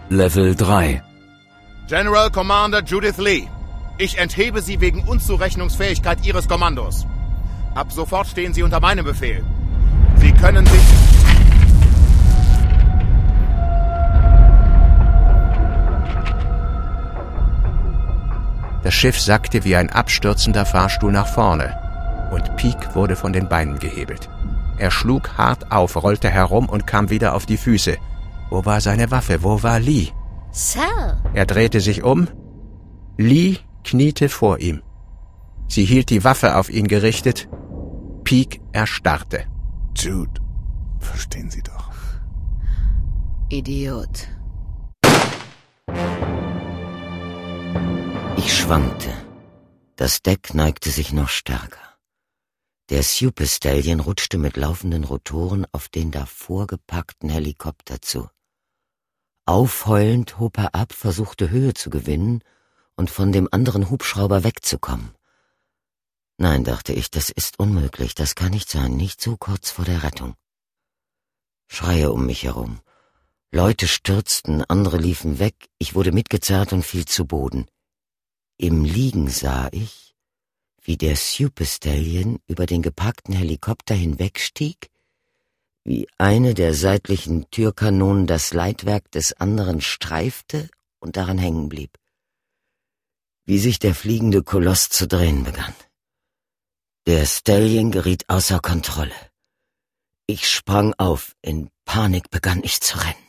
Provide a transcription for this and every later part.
Level 3. General Commander Judith Lee. Ich enthebe Sie wegen Unzurechnungsfähigkeit Ihres Kommandos. Ab sofort stehen Sie unter meinem Befehl. Sie können sich... Das Schiff sackte wie ein abstürzender Fahrstuhl nach vorne und Peake wurde von den Beinen gehebelt. Er schlug hart auf, rollte herum und kam wieder auf die Füße. Wo war seine Waffe? Wo war Lee? Sir! Er drehte sich um. Lee kniete vor ihm. Sie hielt die Waffe auf ihn gerichtet. Peake erstarrte. Jude, verstehen Sie doch. Idiot. Ich schwankte. Das Deck neigte sich noch stärker. Der Super Stallion rutschte mit laufenden Rotoren auf den davor gepackten Helikopter zu. Aufheulend hob er ab, versuchte Höhe zu gewinnen und von dem anderen Hubschrauber wegzukommen. Nein, dachte ich, das ist unmöglich, das kann nicht sein, nicht so kurz vor der Rettung. Schreie um mich herum. Leute stürzten, andere liefen weg, ich wurde mitgezerrt und fiel zu Boden. Im Liegen sah ich, wie der Super Stallion über den geparkten Helikopter hinwegstieg, wie eine der seitlichen Türkanonen das Leitwerk des anderen streifte und daran hängen blieb. Wie sich der fliegende Koloss zu drehen begann. Der Stallion geriet außer Kontrolle. Ich sprang auf, in Panik begann ich zu rennen.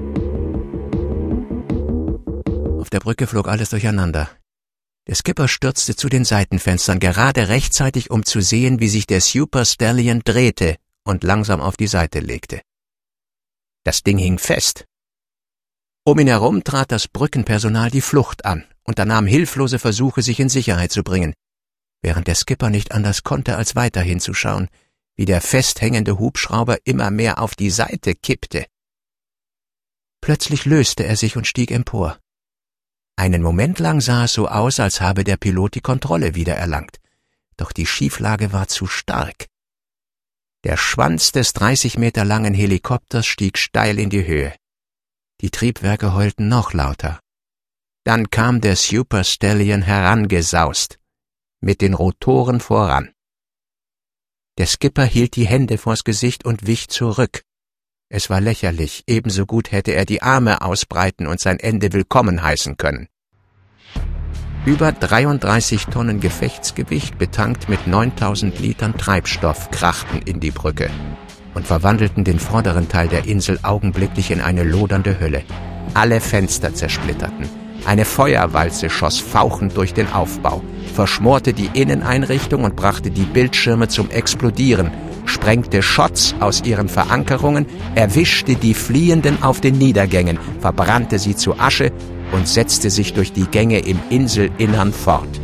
Auf der Brücke flog alles durcheinander. Der Skipper stürzte zu den Seitenfenstern, gerade rechtzeitig, um zu sehen, wie sich der Super Stallion drehte und langsam auf die Seite legte. Das Ding hing fest. Um ihn herum trat das Brückenpersonal die Flucht an, unternahm hilflose Versuche, sich in Sicherheit zu bringen, während der Skipper nicht anders konnte, als weiter hinzuschauen, wie der festhängende Hubschrauber immer mehr auf die Seite kippte. Plötzlich löste er sich und stieg empor. Einen Moment lang sah es so aus, als habe der Pilot die Kontrolle wiedererlangt, doch die Schieflage war zu stark. Der Schwanz des 30 Meter langen Helikopters stieg steil in die Höhe. Die Triebwerke heulten noch lauter. Dann kam der Super Stallion herangesaust, mit den Rotoren voran. Der Skipper hielt die Hände vors Gesicht und wich zurück. Es war lächerlich, ebenso gut hätte er die Arme ausbreiten und sein Ende willkommen heißen können. Über 33 Tonnen Gefechtsgewicht, betankt mit 9000 Litern Treibstoff, krachten in die Brücke und verwandelten den vorderen Teil der Insel augenblicklich in eine lodernde Hölle. Alle Fenster zersplitterten. Eine Feuerwalze schoss fauchend durch den Aufbau, verschmorte die Inneneinrichtung und brachte die Bildschirme zum Explodieren, sprengte Schotts aus ihren Verankerungen, erwischte die Fliehenden auf den Niedergängen, verbrannte sie zu Asche und setzte sich durch die Gänge im Inselinnern fort.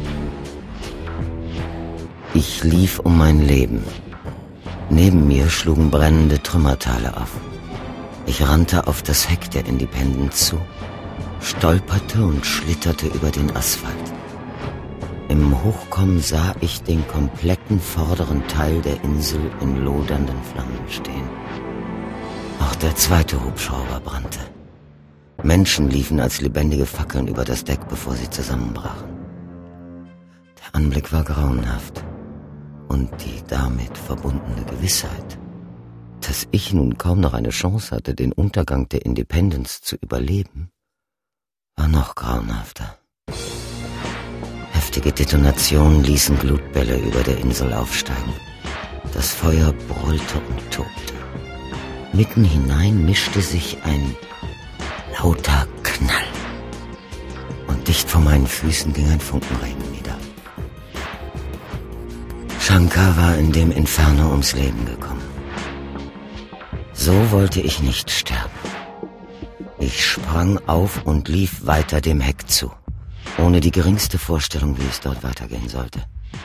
Ich lief um mein Leben. Neben mir schlugen brennende Trümmerteile auf. Ich rannte auf das Heck der Independence zu, stolperte und schlitterte über den Asphalt. Im Hochkommen sah ich den kompletten vorderen Teil der Insel in lodernden Flammen stehen. Auch der zweite Hubschrauber brannte. Menschen liefen als lebendige Fackeln über das Deck, bevor sie zusammenbrachen. Der Anblick war grauenhaft. Und die damit verbundene Gewissheit, dass ich nun kaum noch eine Chance hatte, den Untergang der Independence zu überleben, war noch grauenhafter. Heftige Detonationen ließen Glutbälle über der Insel aufsteigen. Das Feuer brüllte und tobte. Mitten hinein mischte sich ein lauter Knall. Und dicht vor meinen Füßen ging ein Funkenregen nieder. Shankar war in dem Inferno ums Leben gekommen. So wollte ich nicht sterben. Ich sprang auf und lief weiter dem Heck zu, ohne die geringste Vorstellung, wie es dort weitergehen sollte.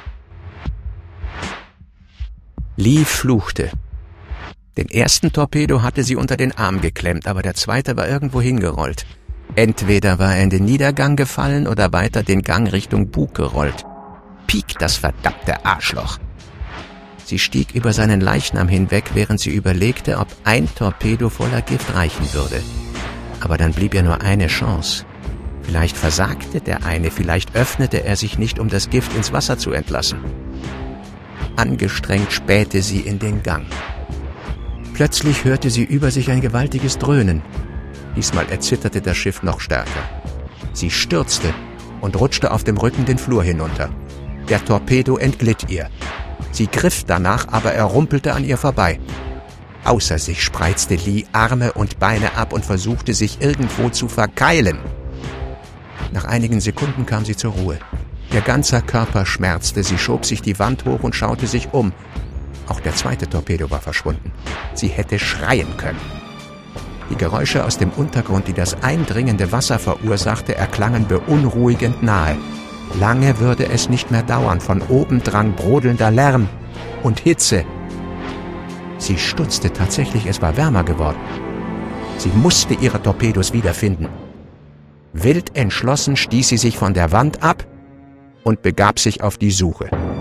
Lee fluchte. Den ersten Torpedo hatte sie unter den Arm geklemmt, aber der zweite war irgendwo hingerollt. Entweder war er in den Niedergang gefallen oder weiter den Gang Richtung Bug gerollt. Peake, das verdammte Arschloch. Sie stieg über seinen Leichnam hinweg, während sie überlegte, ob ein Torpedo voller Gift reichen würde. Aber dann blieb ihr nur eine Chance. Vielleicht versagte der eine, vielleicht öffnete er sich nicht, um das Gift ins Wasser zu entlassen. Angestrengt spähte sie in den Gang. Plötzlich hörte sie über sich ein gewaltiges Dröhnen. Diesmal erzitterte das Schiff noch stärker. Sie stürzte und rutschte auf dem Rücken den Flur hinunter. Der Torpedo entglitt ihr. Sie griff danach, aber er rumpelte an ihr vorbei. Außer sich spreizte Lee Arme und Beine ab und versuchte, sich irgendwo zu verkeilen. Nach einigen Sekunden kam sie zur Ruhe. Ihr ganzer Körper schmerzte, sie schob sich die Wand hoch und schaute sich um. Auch der zweite Torpedo war verschwunden. Sie hätte schreien können. Die Geräusche aus dem Untergrund, die das eindringende Wasser verursachte, erklangen beunruhigend nahe. Lange würde es nicht mehr dauern. Von oben drang brodelnder Lärm und Hitze. Sie stutzte tatsächlich, es war wärmer geworden. Sie musste ihre Torpedos wiederfinden. Wild entschlossen stieß sie sich von der Wand ab und begab sich auf die Suche.